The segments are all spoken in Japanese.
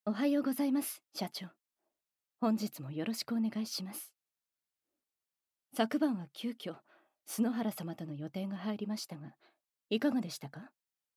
おはようございます、社長。本日もよろしくお願いします。昨晩は急遽、篠原様との予定が入りましたが、いかがでしたか？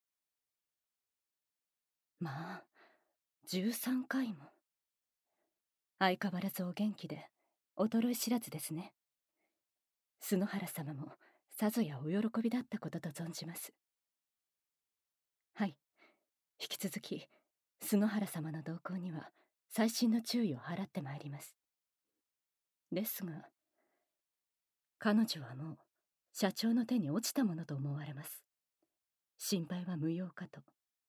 まあ、13回も。相変わらずお元気で、衰え知らずですね。篠原様も、さぞやお喜びだったことと存じます。はい。引き続き、篠原様の動向には、細心の注意を払ってまいります。ですが、彼女はもう、社長の手に落ちたものと思われます。心配は無用かと。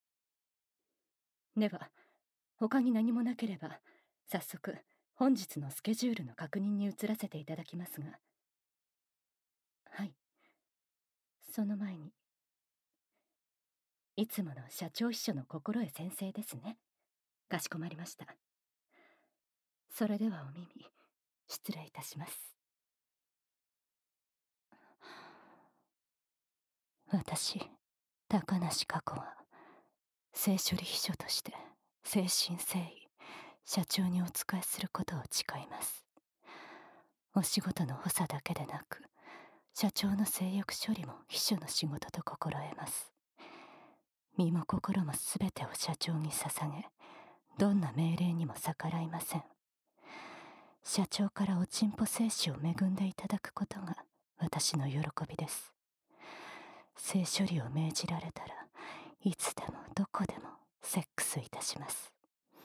では、他に何もなければ、早速、本日のスケジュールの確認に移らせていただきますが。はい。その前に、いつもの社長秘書の心得先生ですね。かしこまりました。それではお耳、失礼いたします。私、高梨加子は、性処理秘書として、誠心誠意、社長にお仕えすることを誓います。お仕事の補佐だけでなく、社長の性欲処理も秘書の仕事と心得ます。身も心も全てを社長に捧げ、どんな命令にも逆らいません。社長からおちんぽ精子を恵んでいただくことが私の喜びです。性処理を命じられたらいつでもどこでもセックスいたします。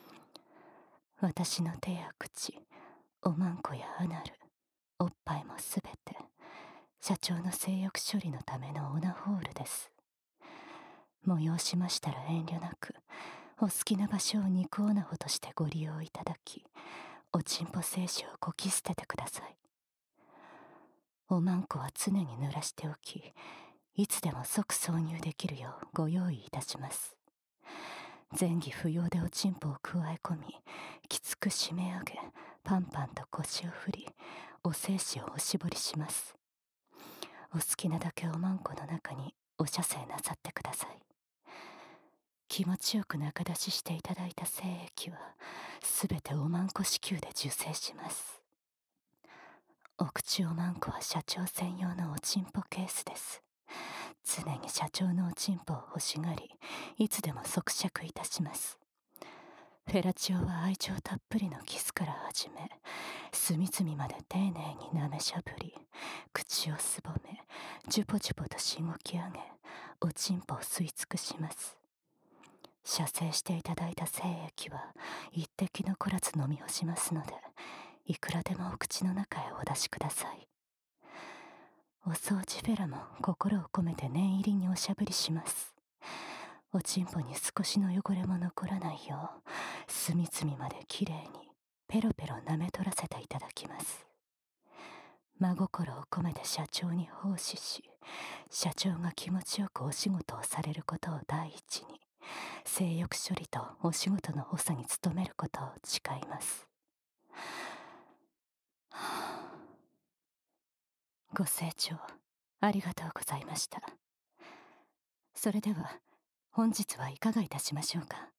私の手や口、おまんこやアナル、おっぱいもすべて社長の性欲処理のためのオナホールです。催しましたら遠慮なくお好きな場所を肉オナホとしてご利用いただき、おちんぽ精子をこき捨ててください。おまんこは常に濡らしておき、いつでも即挿入できるようご用意いたします。前儀不要でおちんぽを加え込み、きつく締め上げ、パンパンと腰を振り、お精子をおしぼりします。お好きなだけおまんこの中にお射精なさってください。気持ちよく中出ししていただいた精液はすべておまんこ子宮で受精します。お口おまんこは社長専用のおちんぽケースです。常に社長のおちんぽを欲しがり、いつでも咀嚼いたします。フェラチオは愛情たっぷりのキスから始め、隅々まで丁寧に舐めしゃぶり、口をすぼめ、ジュポジュポとしごき上げ、おちんぽを吸い尽くします。射精していただいた精液は一滴残らず飲み干しますので、いくらでもお口の中へお出しください。お掃除フェラも心を込めて念入りにおしゃぶりします。おちんぽに少しの汚れも残らないよう、隅々まできれいにペロペロ舐め取らせていただきます。真心を込めて社長に奉仕し、社長が気持ちよくお仕事をされることを第一に、性欲処理とお仕事の補佐に努めることを誓います。ご清聴ありがとうございました。それでは本日はいかがいたしましょうか。